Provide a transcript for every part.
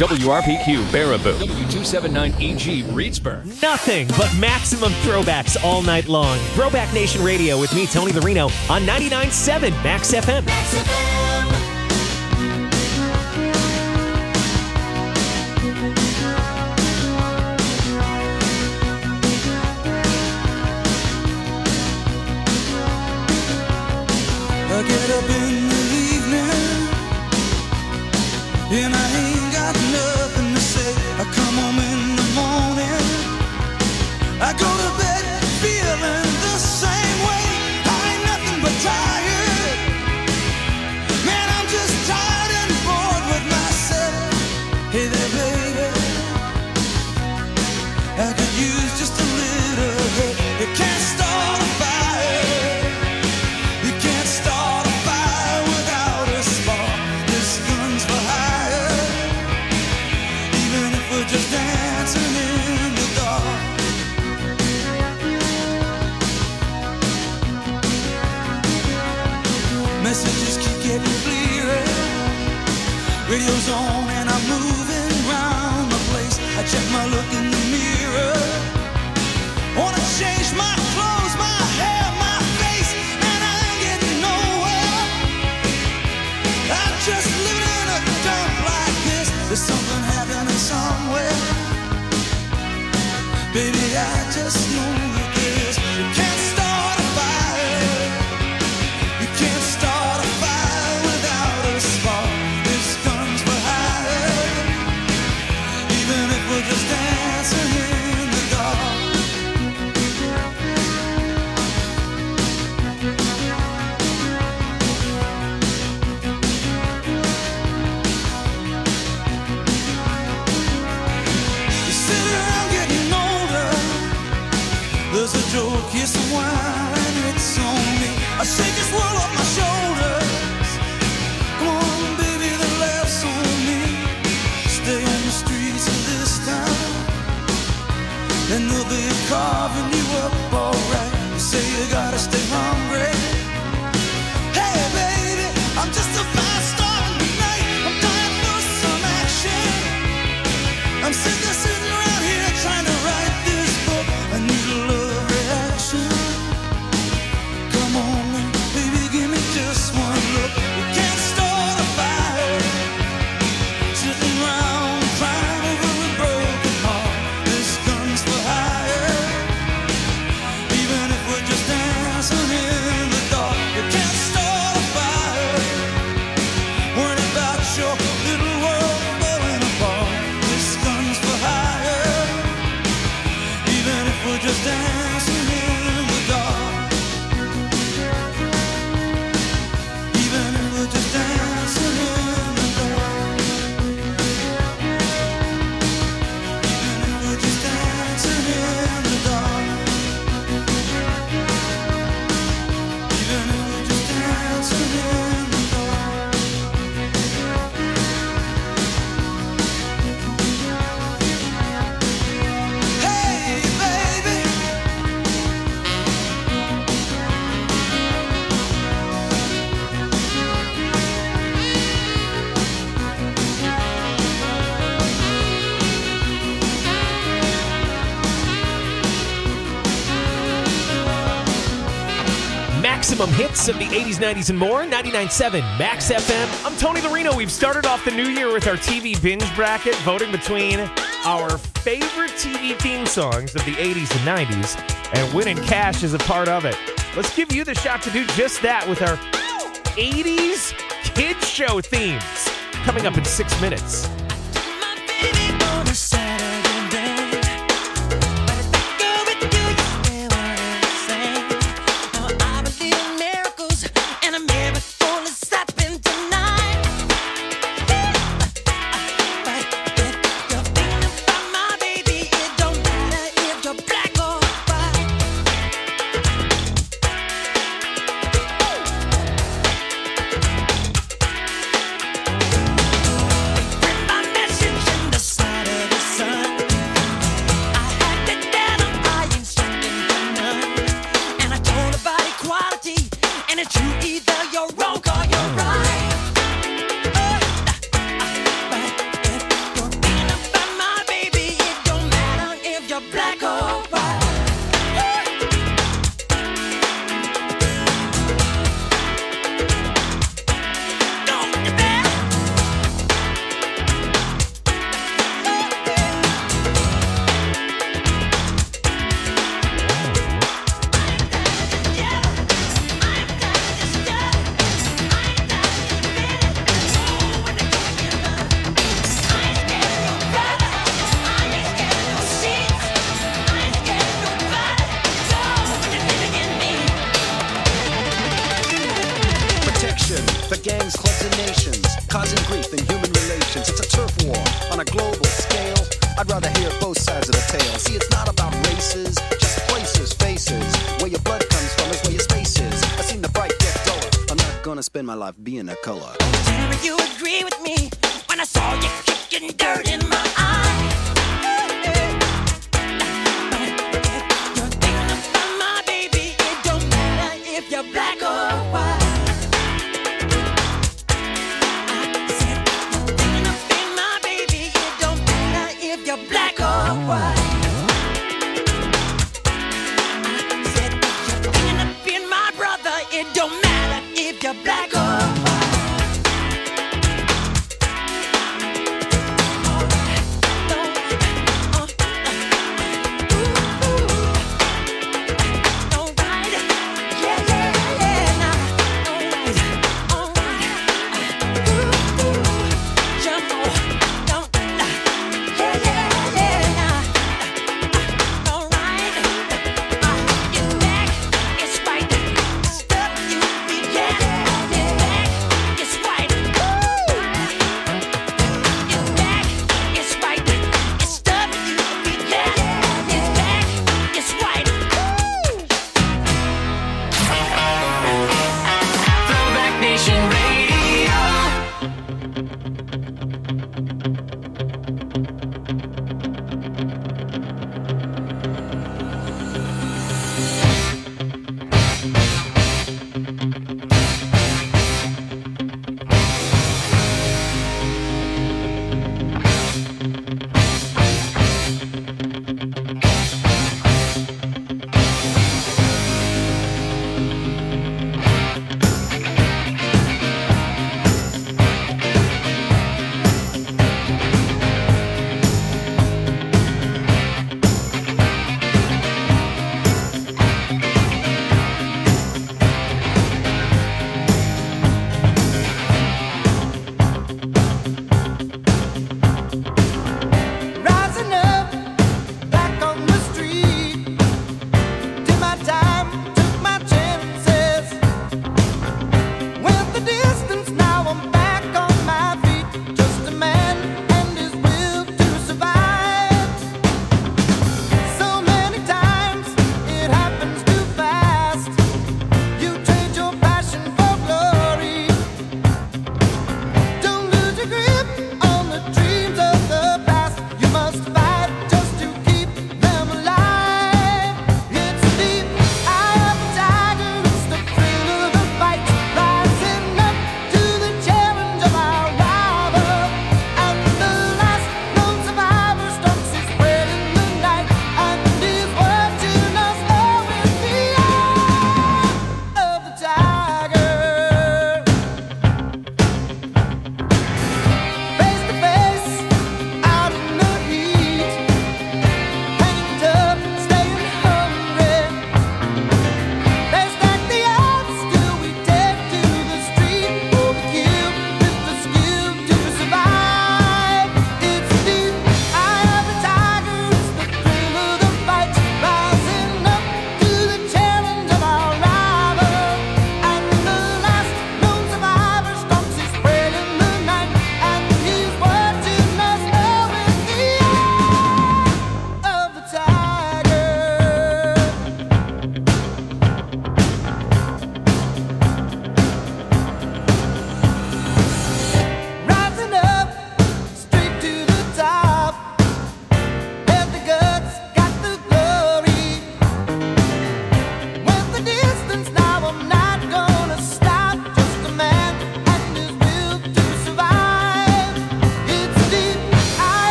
WRPQ Baraboo, W279EG Reedsburg. Nothing but maximum throwbacks all night long. Throwback Nation Radio with me, Tony Larino, on 99.7 Max FM. I get up in the evening and I ain't got nothing to say. I come home in the morning, I go to bed feeling the same way. I ain't nothing but tired. Man, I'm just tired and bored with myself. Hey there, baby, I could use just a little help. You can't start a fire. You can't start a fire without a spark. This gun's for hire. Even if we're just dancing in the dark. Messages keep getting clearer. Radio's on and I'm moving around the place. I check my look in the mirror. Wanna change my clothes, my hair, my face, and I ain't getting nowhere. I'm just living in a dump like this. There's something happening somewhere. Baby, I just know that this. You can't start a fire. You can't start a fire without a spark. This gun's for hire. Even if we're just dancing in the dark. You sit around getting older. There's a joke, here's some wine, and it's on me. I shake this world off my shoulders. Come on, baby, the laughs on me. Stay on the streets of this town, and they'll be carving you up alright. You say you gotta stay hungry. Hey, baby, I'm just a fast star tonight. I'm dying for some action. I'm sitting around here trying to write this book. I need a love reaction. Come on, baby, give me just one look. You can't start a fire. Sitting around crying over a broken heart. This gun's for hire. Even if we're just dancing in the dark. You can't start a fire. Worrying about your little world falling apart. This gun's for hire. Even if we're just dancing in the dark. Even if we're just dancing in the dark. Even if we're just dancing in the dark. Even if we're just dancing in the dark. Hey, baby. Maximum hits of the 80s, 90s, and more. 99.7 Max FM. I'm Tony Larino. We've started off the new year with our TV binge bracket, voting between our favorite TV theme songs of the 80s and 90s, and winning cash is a part of it. Let's give you the shot to do just that with our 80s kids show themes, coming up in 6 minutes. My baby on a Saturday day. But I think of it, do you hear what I'm saying? Now I believe in miracles, and a miracle is happening tonight. But if you're thinking about my baby, it don't matter if you're black or white. Bring my I'd rather hear both sides of the tale. See, it's not about races, just places, faces. Where your blood comes from is where your space is. I've seen the bright get duller. I'm not gonna spend my life being a color. Tell me you agree with me when I saw you kicking dirt in my eye. You're thinking about my baby. It don't matter if you're black or white. I said you're thinking about my baby. It don't matter if you're black or white. I said you're thinking about my brother. It don't matter if you're black or white.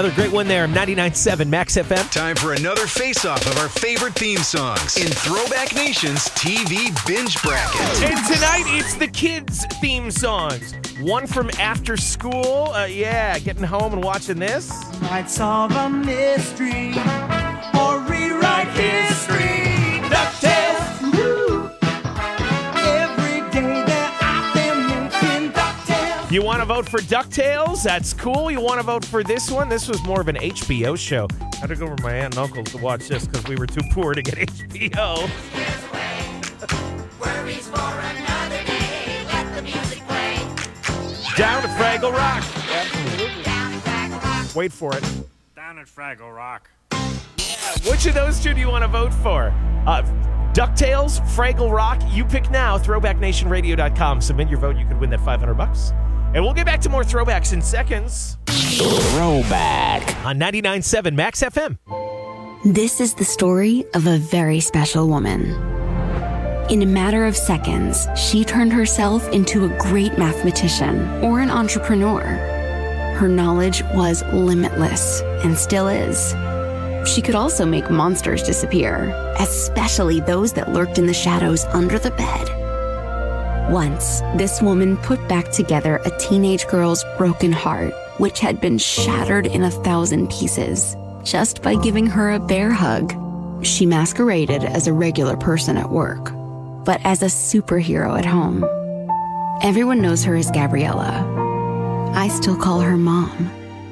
Another great one there. 99.7 Max FM. Time for another face-off of our favorite theme songs in Throwback Nation's TV Binge Bracket. And tonight, it's the kids' theme songs. One from after school. Getting home and watching this. Might solve a mystery or rewrite history. DuckTales. Woo. Every day they're out there making DuckTales. You want to vote for DuckTales? That's cool. You want to vote for this one? This was more of an HBO show. I had to go over to my aunt and uncle to watch this because we were too poor to get HBO. Worries for another day. Let the music play. Down to Fraggle Rock. Down Fraggle Rock. Wait for it. Down at Fraggle Rock. Which of those two do you want to vote for? DuckTales, Fraggle Rock. You pick now. ThrowbackNationRadio.com. Submit your vote. You could win that $500. And we'll get back to more throwbacks in seconds. Throwback. On 99.7 Max FM. This is the story of a very special woman. In a matter of seconds, she turned herself into a great mathematician or an entrepreneur. Her knowledge was limitless and still is. She could also make monsters disappear, especially those that lurked in the shadows under the bed. Once, this woman put back together a teenage girl's broken heart, which had been shattered in 1,000 pieces, just by giving her a bear hug. She masqueraded as a regular person at work, but as a superhero at home. Everyone knows her as Gabriella. I still call her Mom.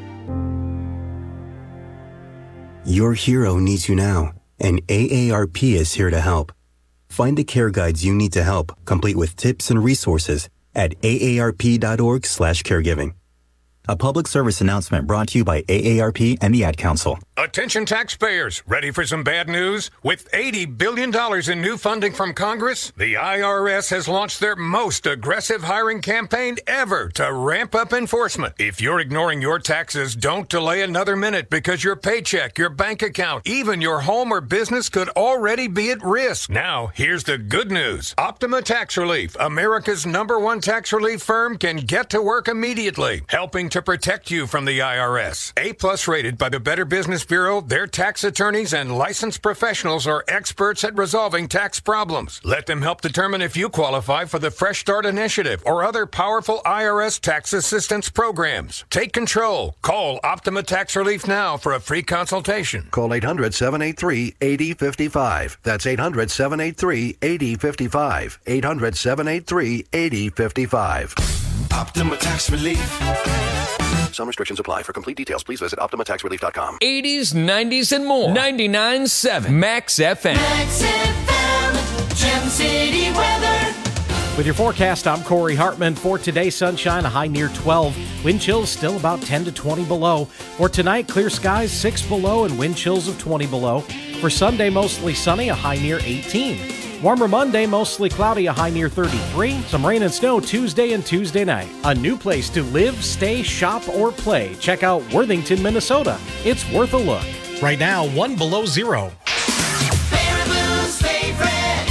Your hero needs you now, and AARP is here to help. Find the care guides you need to help, complete with tips and resources at aarp.org/caregiving. A public service announcement brought to you by AARP and the Ad Council. Attention taxpayers, ready for some bad news? With $80 billion in new funding from Congress, the IRS has launched their most aggressive hiring campaign ever to ramp up enforcement. If you're ignoring your taxes, don't delay another minute because your paycheck, your bank account, even your home or business could already be at risk. Now, here's the good news. Optima Tax Relief, America's #1 tax relief firm, can get to work immediately, helping to protect you from the IRS. A+ rated by the Better Business Bureau, their tax attorneys and licensed professionals are experts at resolving tax problems. Let them help determine if you qualify for the Fresh Start Initiative or other powerful IRS tax assistance programs. Take control. Call Optima Tax Relief now for a free consultation. Call 800-783-8055. That's 800-783-8055. 800-783-8055. Optima Tax Relief. Some restrictions apply. For complete details, please visit OptimaTaxRelief.com. 80s, 90s, and more. 99.7 Max FM. Max FM. Gem City weather. With your forecast, I'm Corey Hartman. For today, sunshine, a high near 12. Wind chills still about 10 to 20 below. For tonight, clear skies, 6 below, and wind chills of 20 below. For Sunday, mostly sunny, a high near 18. Warmer Monday, mostly cloudy, a high near 33. Some rain and snow Tuesday and Tuesday night. A new place to live, stay, shop, or play. Check out Worthington, Minnesota. It's worth a look. Right now, 1 below 0. Baraboo's favorite.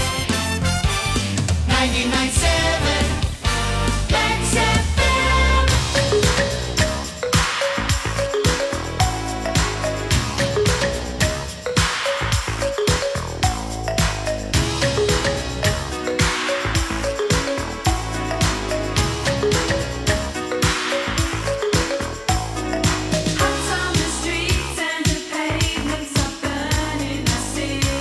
99.7 Max FM. Out on the streets and the pavements are burning. I see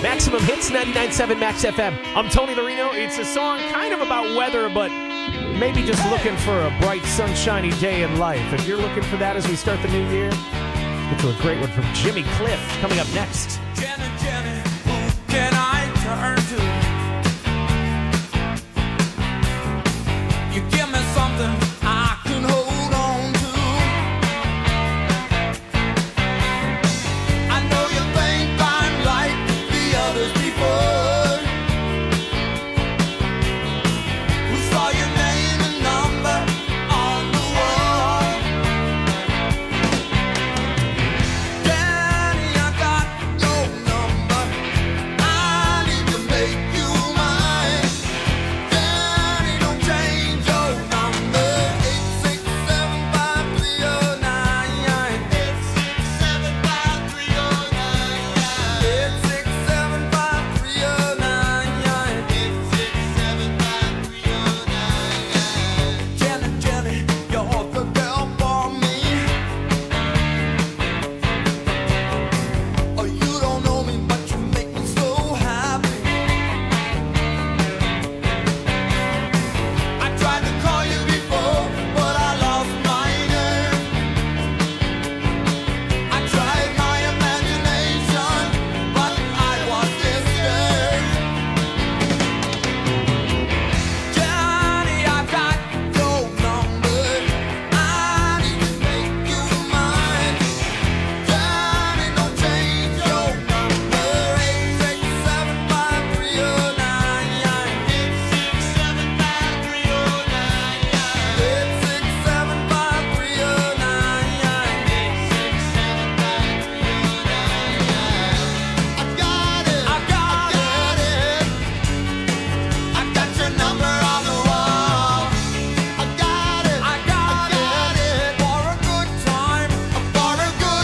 Maximum Hits, 99.7 Max FM. I'm Tony Larino. It's a song kind of about weather, but maybe just looking for a bright, sunshiny day in life. If you're looking for that as we start the new year, get to a great one from Jimmy Cliff coming up next. Jenny, Jenny, who can I turn to? You give me something I can hold on to. I know you think I'm like the others before, who saw your name and number on the wall. Danny, I got your number. I need to make you mine. Danny, don't change your number. 8675309. 8675309. Jenny, Jenny, you're the girl for me. Oh, you don't know me, but you make me so happy. I tried to call you before, but I lost my nerve. I tried my imagination, but I was disturbed. Johnny, I got your number. I need to make you mine. Johnny, don't change your number. 8675309. I got it. I got your number on the wall. I got it. For a good time call.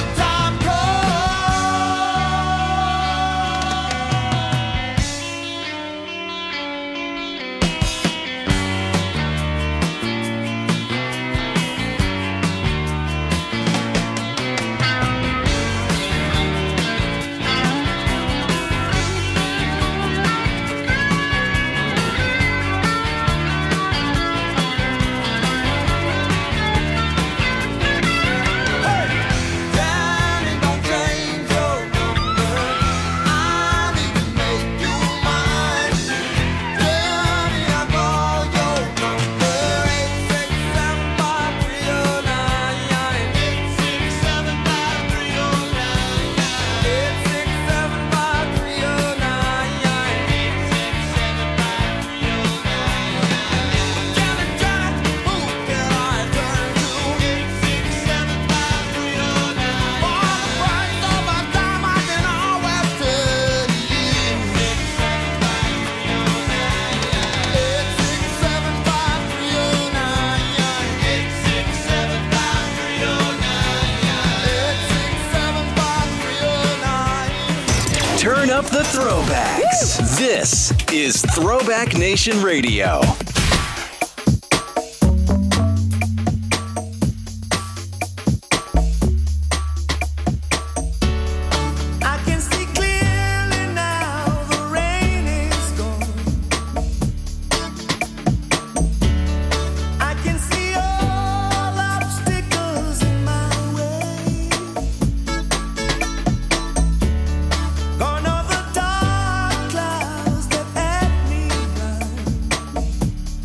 Danny, don't change your number. I need to make you mine. Danny, I call your number. 8675309. 8675309. Jenny, Jenny, who can I turn to? 8675309. For the price of my time, I can always turn to you. 8675309. Turn up the throwbacks. This is Throwback Nation Radio. I can see clearly now, the rain is gone. I can see all obstacles in my way. Gone are the dark clouds that had me blind.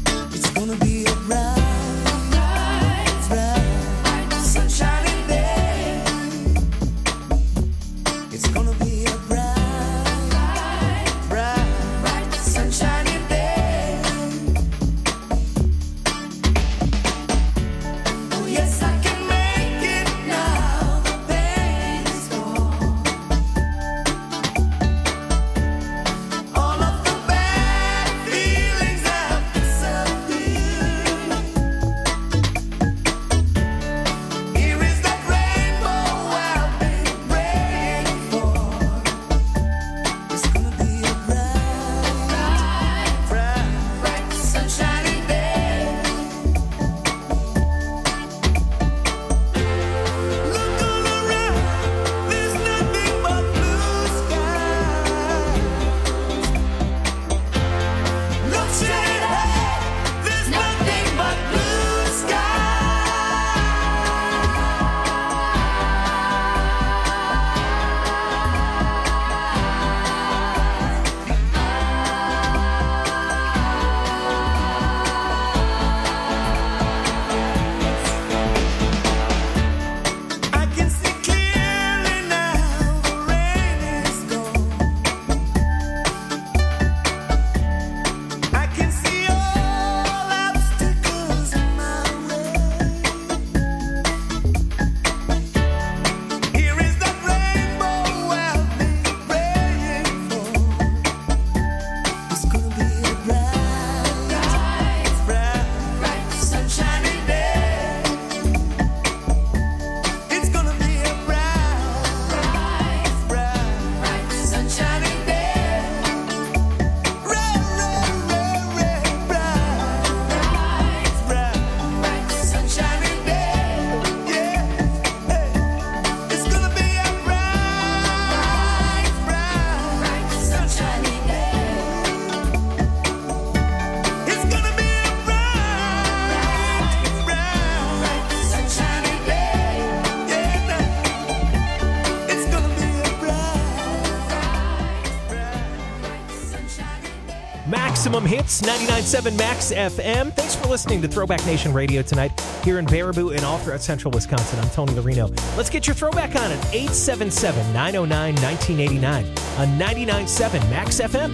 Maximum Hits, 99.7 Max FM. Thanks for listening to Throwback Nation Radio tonight here in Baraboo and all throughout central Wisconsin. I'm Tony Larino. Let's get your throwback on at 877-909-1989 on 99.7 Max FM.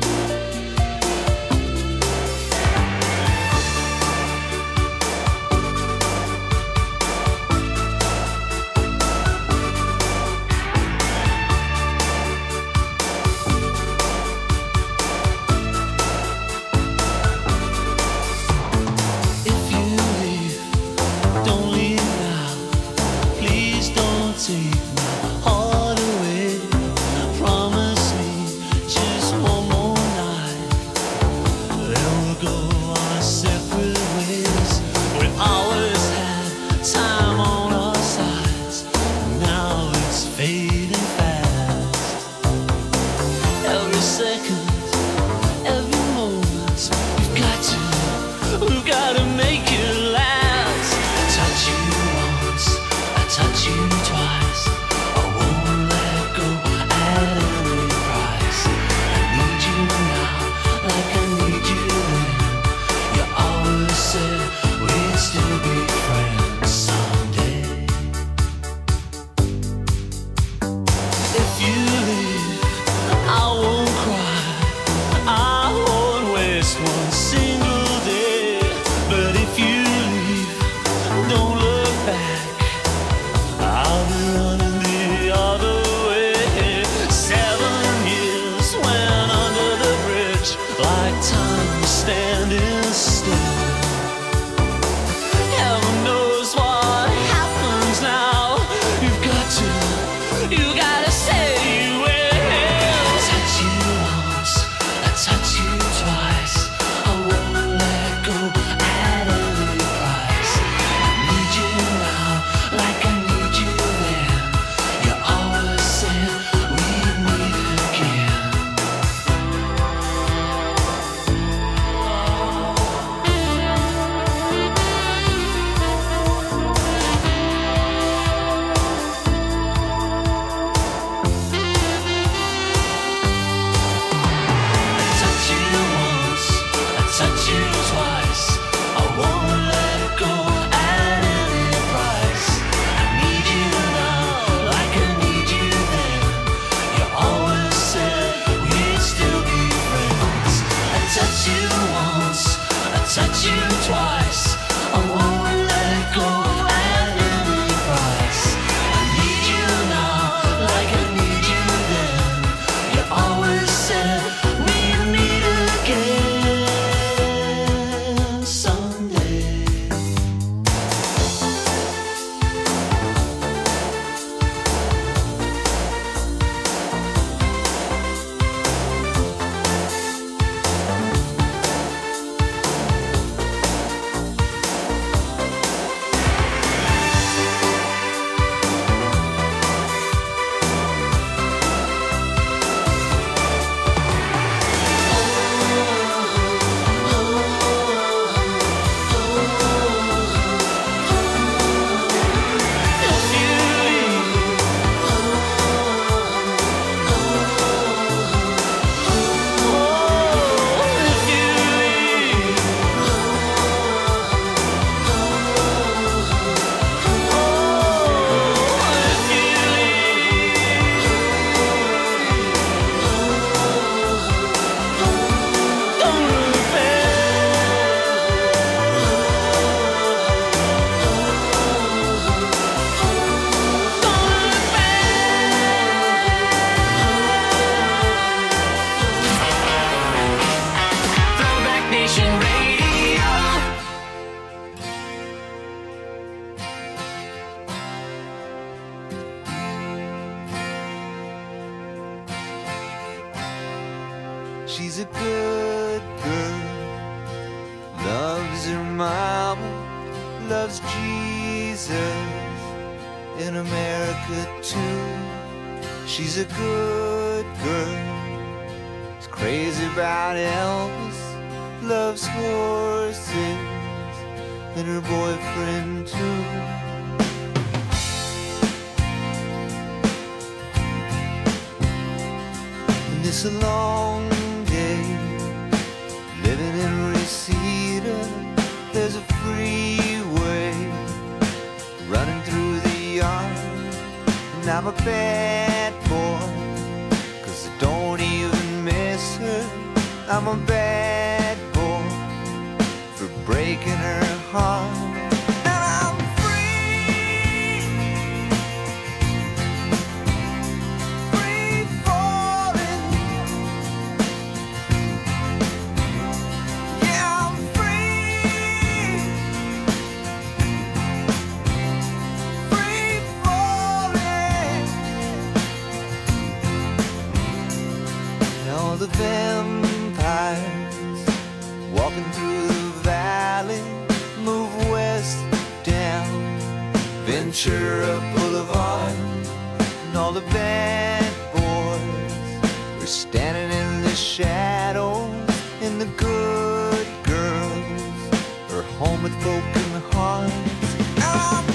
She's a good girl, loves her mama, loves Jesus, in America too. She's a good girl, is crazy about Elvis, loves horses, and her boyfriend too. And it's a long day I'm a bad boy, 'cause I don't even miss her. I'm a bad boy for breaking her heart. The vampires walking through the valley move west down Ventura Boulevard, and all the bad boys are standing in the shadows, and the good girls are home with broken hearts. I'm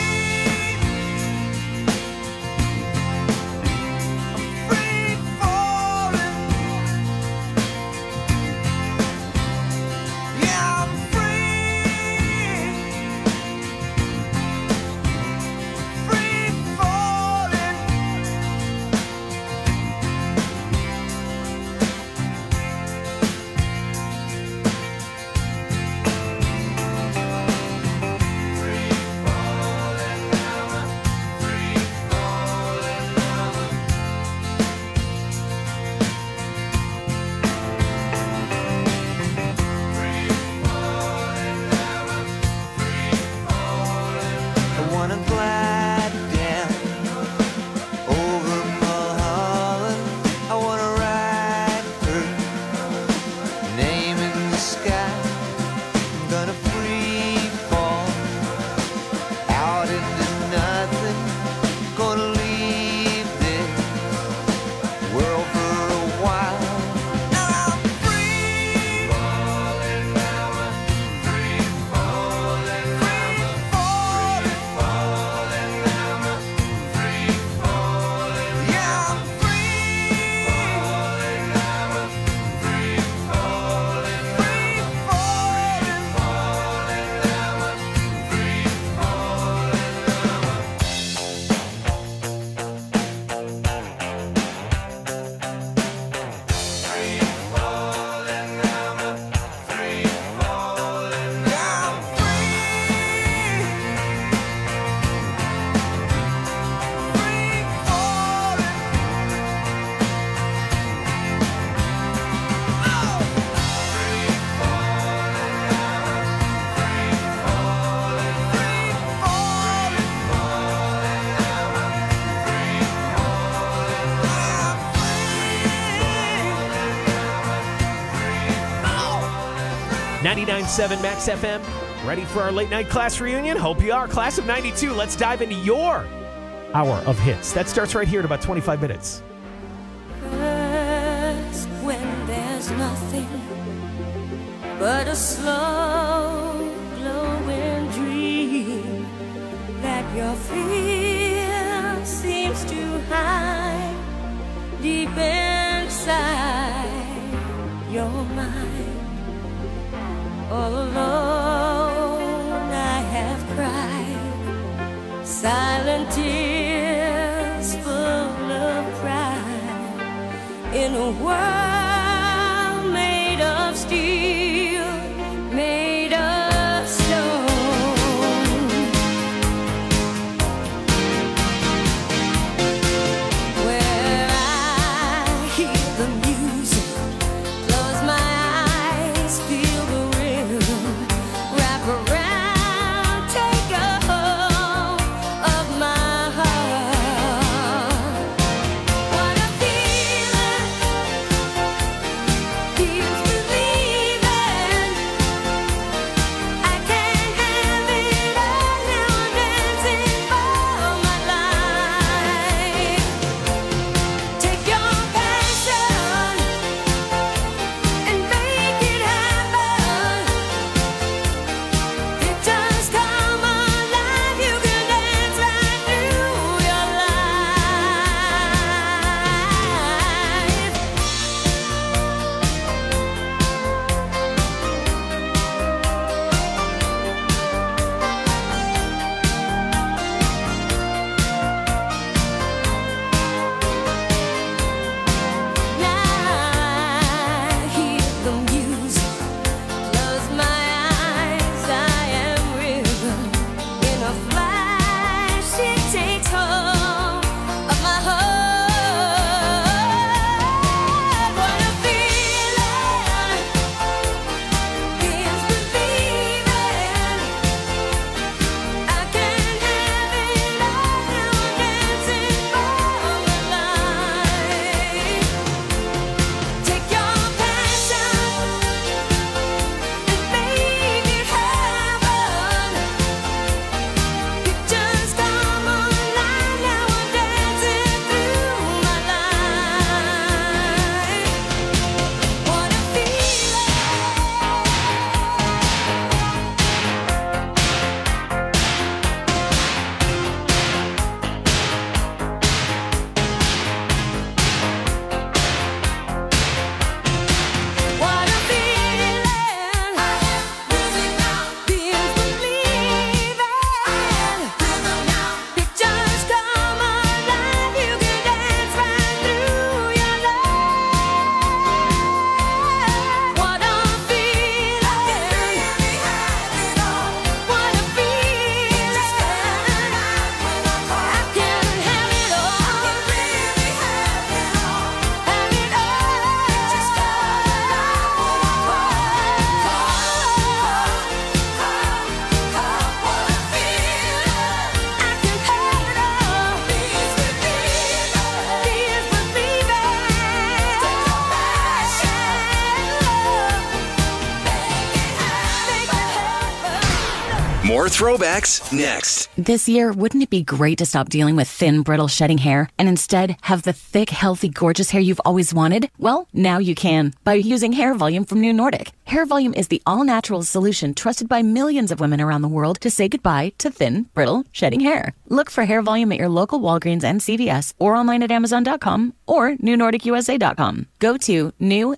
.7 Max FM. Ready for our late night class reunion? Hope you are. Class of 92. Let's dive into your hour of hits. That starts right here in about 25 minutes. First, when there's nothing but a slow glowing dream that your fear seems to hide deep inside your mind. All alone I have cried silent tears full of pride in a world made of steel, made of stone. Where I hear the music, close my eyes, feel the wrap around, take a hold of my heart. What a feeling, feels believing. More throwbacks next. This year, wouldn't it be great to stop dealing with thin, brittle, shedding hair and instead have the thick, healthy, gorgeous hair you've always wanted? Well, now you can by using Hair Volume from New Nordic. Hair Volume is the all-natural solution trusted by millions of women around the world to say goodbye to thin, brittle, shedding hair. Look for Hair Volume at your local Walgreens and CVS or online at Amazon.com or NewNordicUSA.com. Go to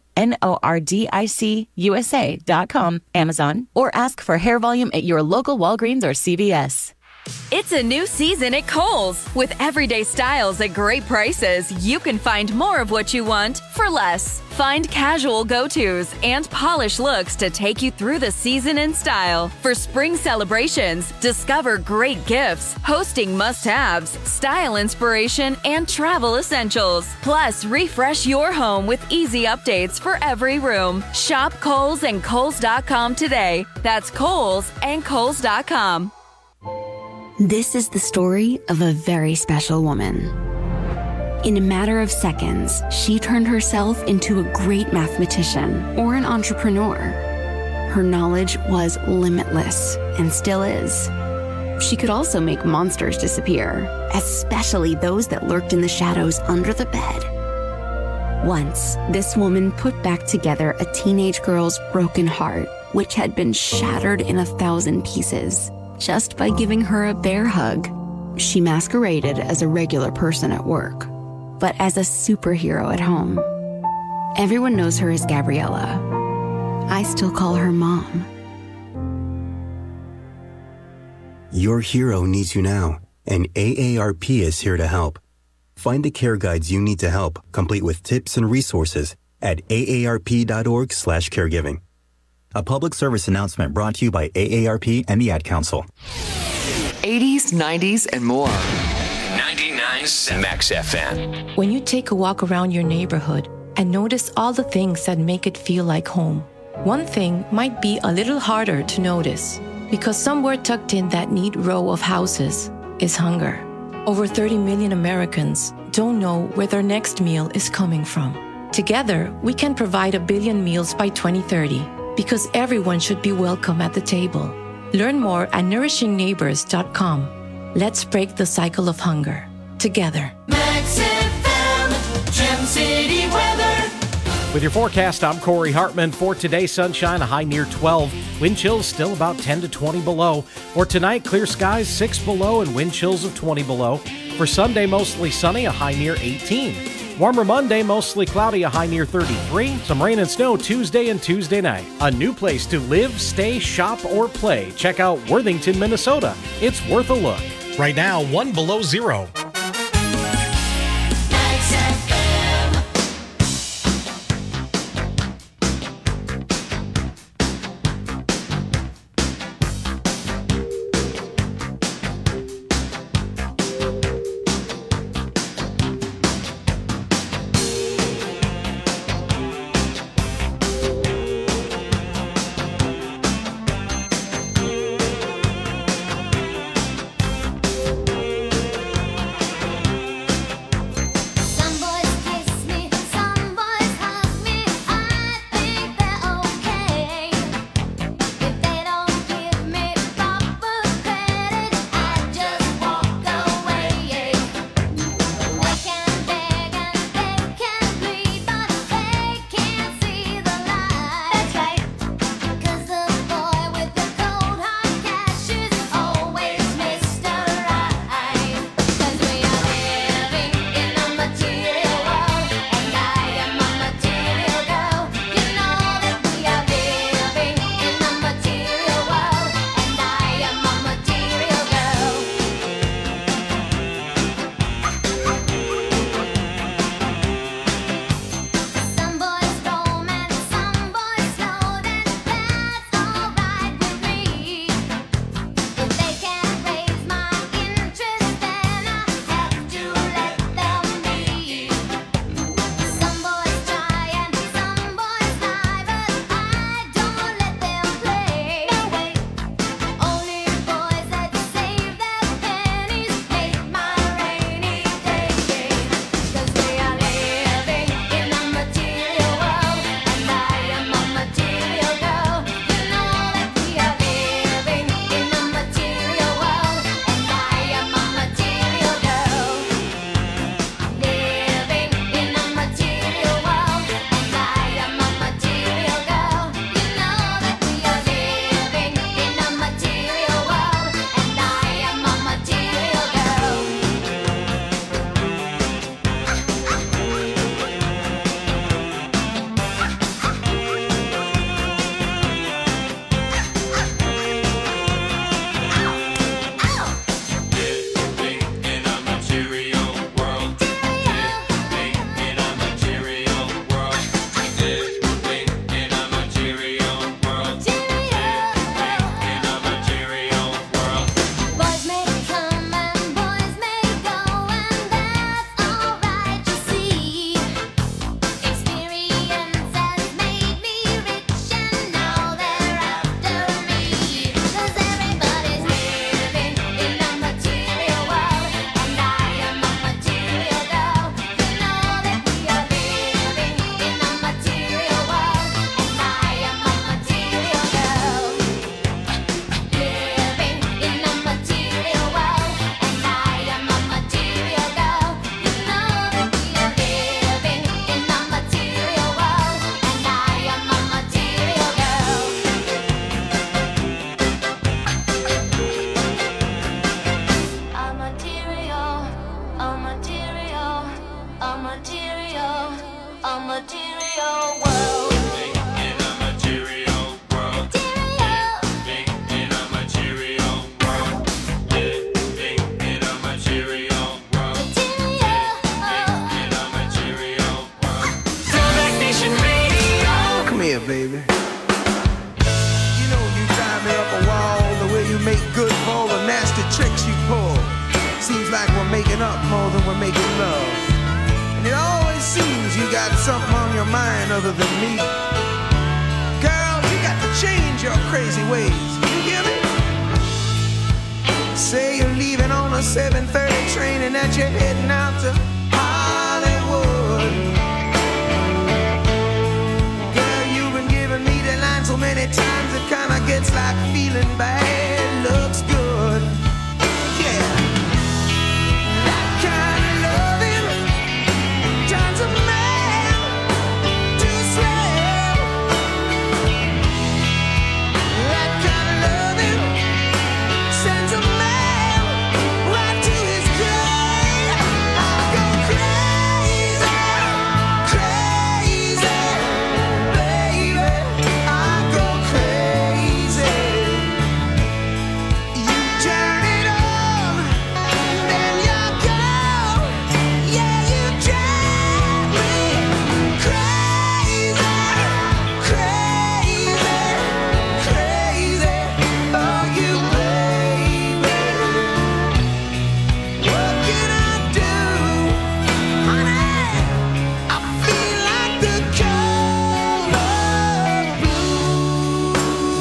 NewNordicUSA.com, Amazon, or ask for Hair Volume at your local Walgreens or CVS. It's a new season at Kohl's. With everyday styles at great prices, you can find more of what you want for less. Find casual go-tos and polished looks to take you through the season in style. For spring celebrations, discover great gifts, hosting must-haves, style inspiration, and travel essentials. Plus, refresh your home with easy updates for every room. Shop Kohl's and Kohl's.com today. That's Kohl's and Kohl's.com. This is the story of a very special woman. In a matter of seconds, she turned herself into a great mathematician or an entrepreneur. Her knowledge was limitless and still is. She could also make monsters disappear, especially those that lurked in the shadows under the bed. Once, this woman put back together a teenage girl's broken heart, which had been shattered in 1,000 pieces. Just by giving her a bear hug. She masqueraded as a regular person at work, but as a superhero at home. Everyone knows her as Gabriella. I still call her Mom. Your hero needs you now, and AARP is here to help. Find the care guides you need to help, complete with tips and resources at aarp.org/caregiving. A public service announcement brought to you by AARP and the Ad Council. 80s, 90s, and more. 99.7 Max FM. When you take a walk around your neighborhood and notice all the things that make it feel like home, one thing might be a little harder to notice because somewhere tucked in that neat row of houses is hunger. Over 30 million Americans don't know where their next meal is coming from. Together, we can provide 1 billion meals by 2030. Because everyone should be welcome at the table. Learn more at nourishingneighbors.com. Let's break the cycle of hunger together. Max FM, Gem City weather. With your forecast, I'm Corey Hartman. For today, sunshine, a high near 12. Wind chills still about 10 to 20 below. For tonight, clear skies, 6 below and wind chills of 20 below. For Sunday, mostly sunny, a high near 18. Warmer Monday, mostly cloudy, a high near 33. Some rain and snow Tuesday and Tuesday night. A new place to live, stay, shop, or play. Check out Worthington, Minnesota. It's worth a look. Right now, 1 below 0. material world. In a material world. Living in a material world. Living in a material world. Living in a material world. Throwback Nation Radio. Come here, baby. You know you drive me up a wall the way you make good for all the nasty tricks you pull. Seems like we're making up more than we're making love. And it always seems you got something on your mind other than me. Girl, you got to change your crazy ways. You hear me? Say you're leaving on a 7:30 train and that you're heading out to Hollywood. Girl, you've been giving me the line so many times it kinda gets like feeling bad looks good. Yeah. That kind of loving turns a man to a slave. That kind of loving sends a man right to his grave. I go crazy, crazy, baby. I go crazy. You turn it on, then you go. Yeah, you drive me crazy, crazy, crazy. Oh, you baby. What can I do, honey? I feel like the color blue.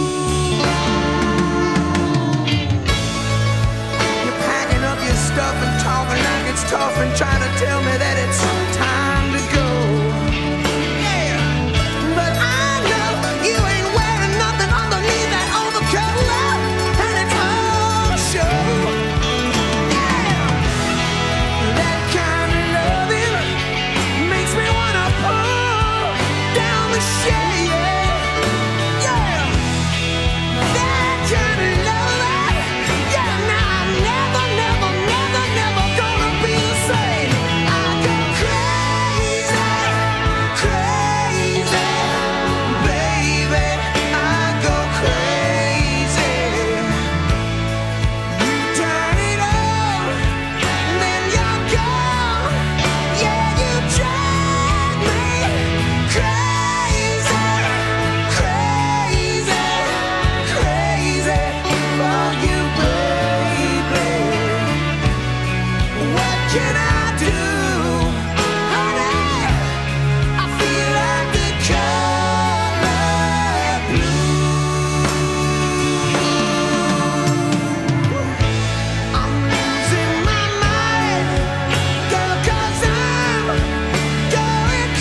You're packing up your stuff and talking like it's tough and trying to tell me that it's time to go. Yeah, but I know you ain't wearing nothing underneath that overcoat, and it's all show. Yeah, that kind of loving makes me wanna pull down the shade. Yeah, that kind of loving. Yeah, now I'm never, never, never, never gonna be the same. I go crazy, crazy, baby. I go crazy. You turn it on, then you're gone. Yeah, you drive me crazy, crazy, crazy for you, baby. What can I do, honey? I feel like the color blue. I'm losing my mind, girl, 'cause I'm going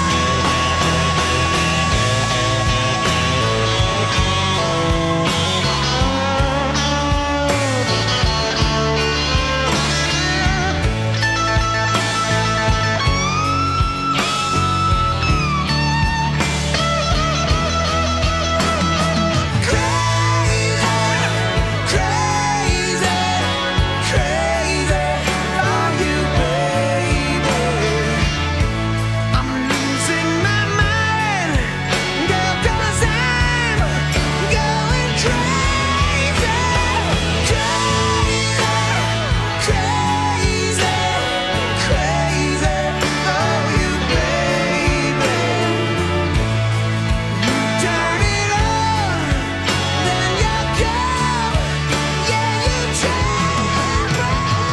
crazy, crazy for you, baby. I'm losing my mind, girl, 'cause I'm going crazy, crazy, crazy for you, baby. You turn it on, then you go. Yeah, you drive me.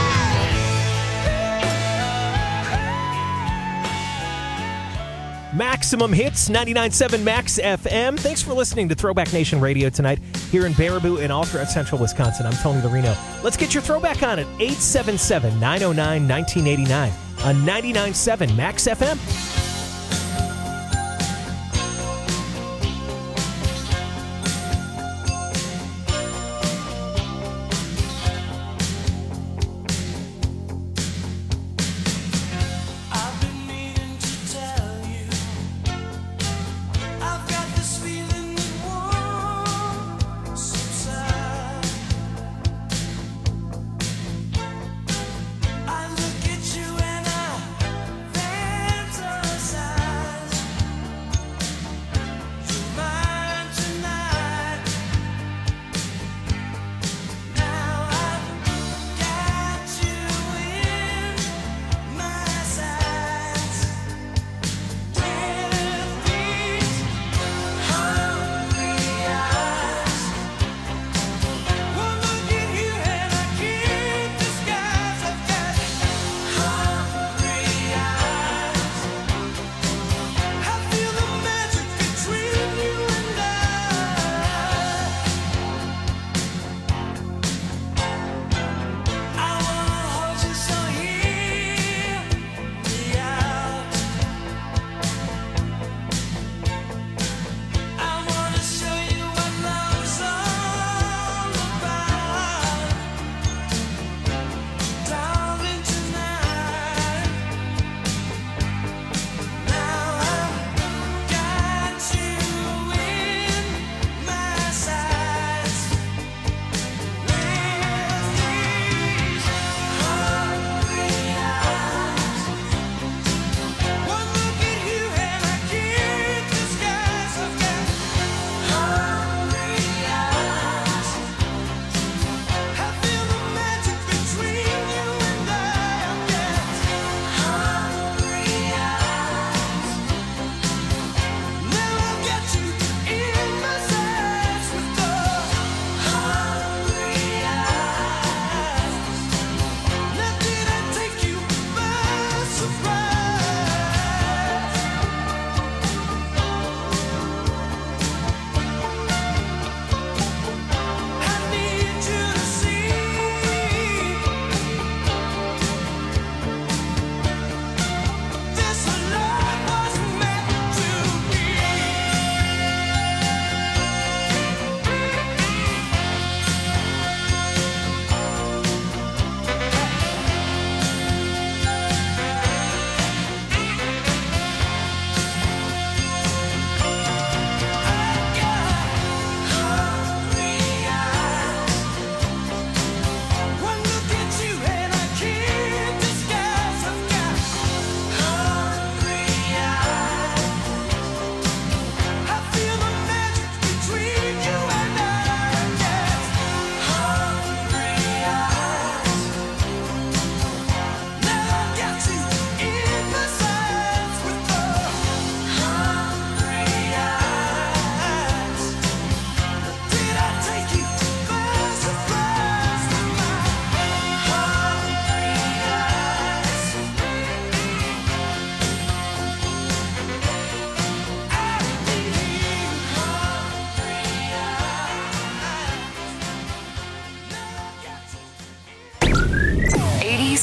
Maximum Hits, 99.7 Max FM. Thanks for listening to Throwback Nation Radio tonight here in Baraboo and all throughout central Wisconsin. I'm Tony Larino. Let's get your throwback on at 877-909-1989 on 99.7 Max FM. I've been meaning to tell you, I've got this feeling that won't subside. I look at you and I fantasize.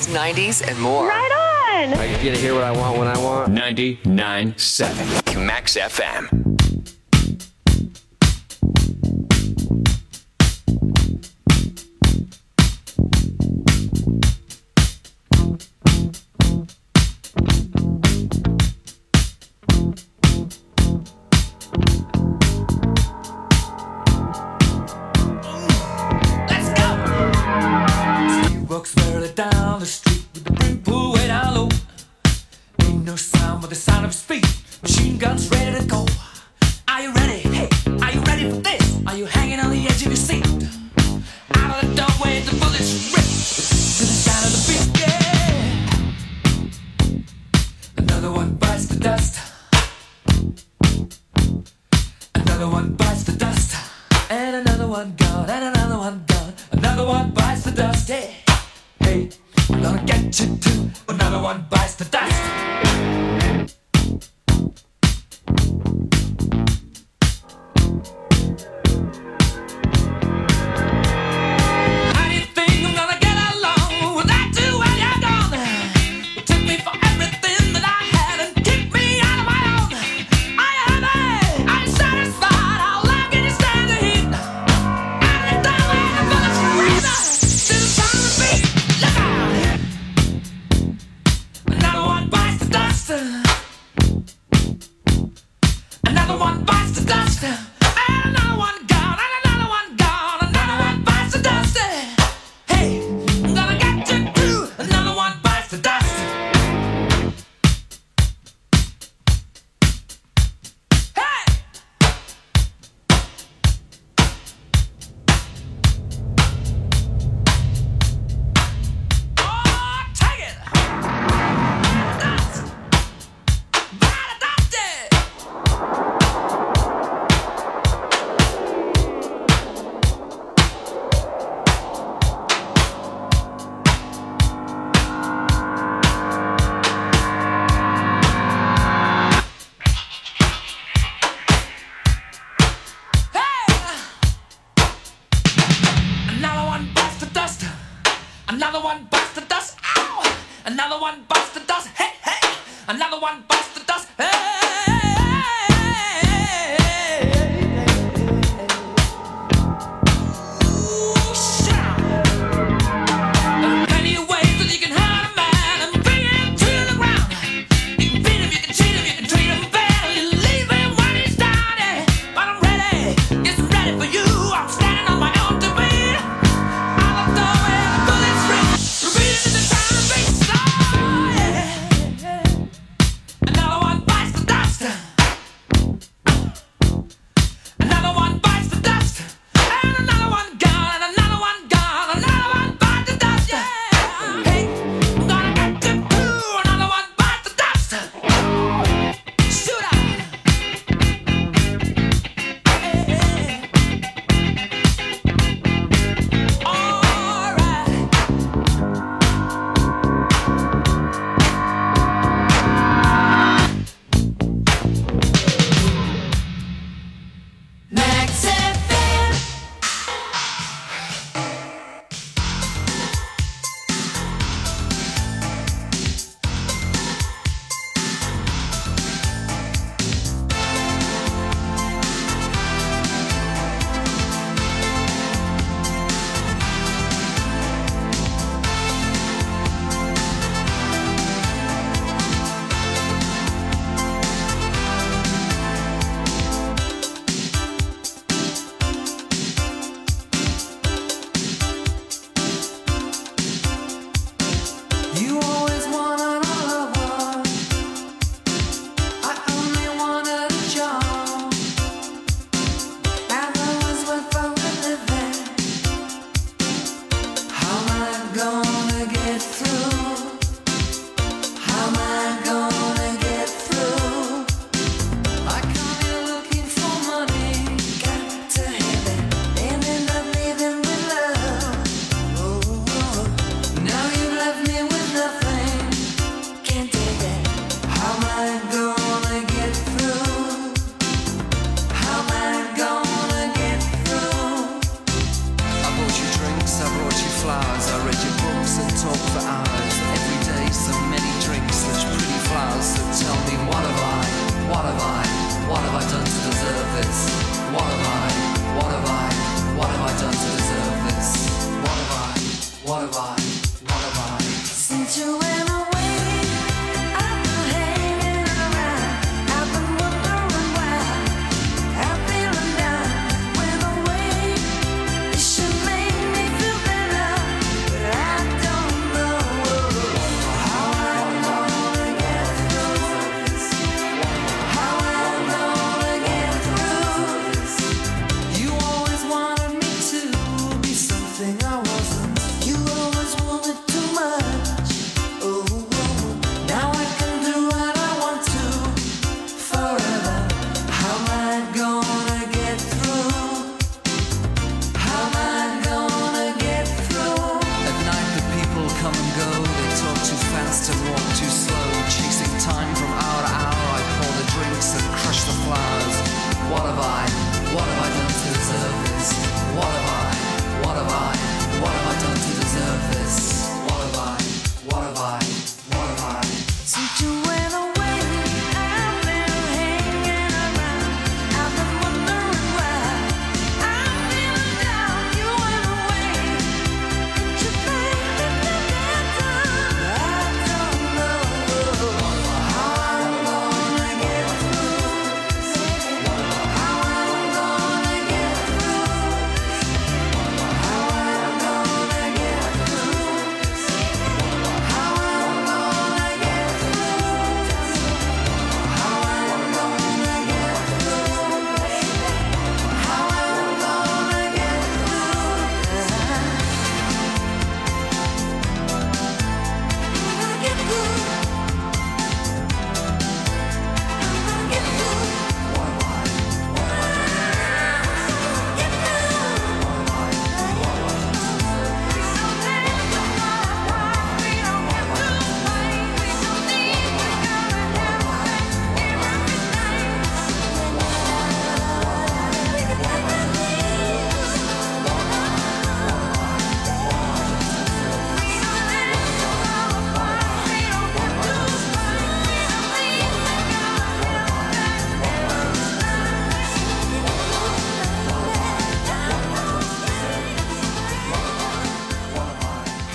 90s, and more. Right on! I get to hear what I want when I want. 99.7 Max FM. Walks barely down the street with the brim pulled way down low. Ain't no sound but the sound of his feet. Machine guns ready to go. Are you ready? Hey, are you ready for this? Are you hanging on the edge of your seat? Out of the doorway, the bullets rip to the sound of the beat. Yeah. Another one bites the dust. Another one bites the dust. And another one gone. And another one gone. Another one bites the dust. Yeah. Hey, I'm gonna get you too. Another one bites the dust. How do you think I'm gonna get along without you when you're gone? You took me for everything that I had and kicked me out of my own. Are you happy? Are you satisfied? How long can you stand the heat? Out of the doorway, the bullets ring to the sound of the beat. Look out! Another one bites the dust. Another one bites the dust. And another one gone. And another one gone. Another one bites the dust. Hey, I'm gonna get you too. Another one bites the dust. Hey! Oh, take it! Dust! Bite the dust, yeah! Another one bites the dust. Another one bites the dust. Ow! Another one bites the dust. Hey, hey! Another one bites